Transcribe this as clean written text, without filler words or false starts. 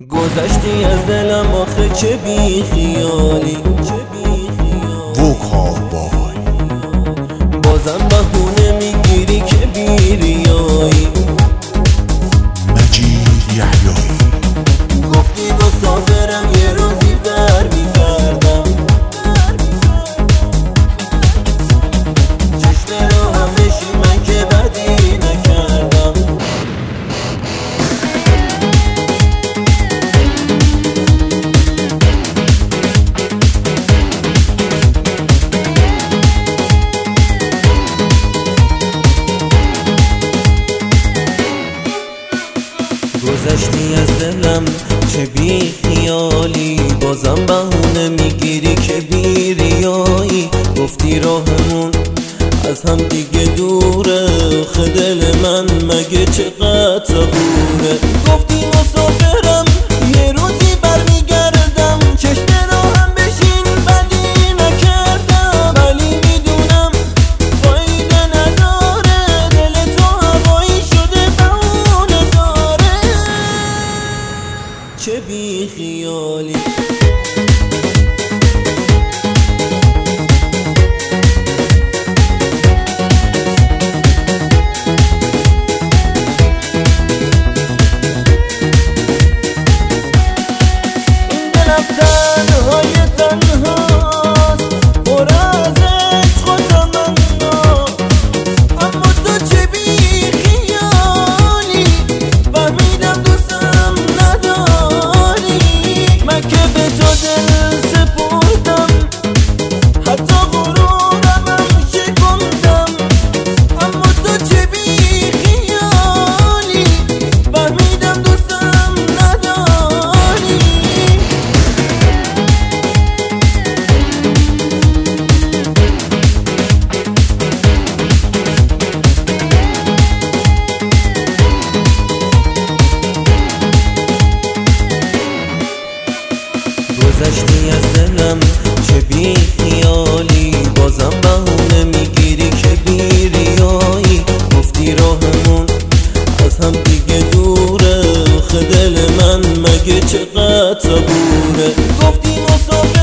گذشتی از دلم آخه چه بی خیالی وکا بای بازم بهونه میگیری که بیریایی مجید یحیایی گفتی مسافرم یه روزی برمیگردم چشم رو هم بشی من که بدی نکردم گذشتی از دلم چه بی خیالی بازم بهونه میگیری که بیریایی گفتی راهمون از هم دیگه دوره آخه دل من مگه چقدر صبوره گفتی مسافرم یه روزی برمیگردم چشم راهم بشین بدی نکردم ولی میدونم فایده نداره دل تو هوایی شده بهونه داره چه بی خیالی تنهای تنهاست پر از عشق و تمنا اما تو چه بی خیالی فهمیدم دوستم نداری من که به تو دل سپردم حتی غرورم هم شکندم اما تو چه بی خیالی فهمیدم دوستم نداری گذشتی از دلم چه بی خیالی بازم بهونه میگیری که بیریایی گفتی راهمون از هم دیگه دوره آخه دل من مگه چقدر صبوره گفتی مسافر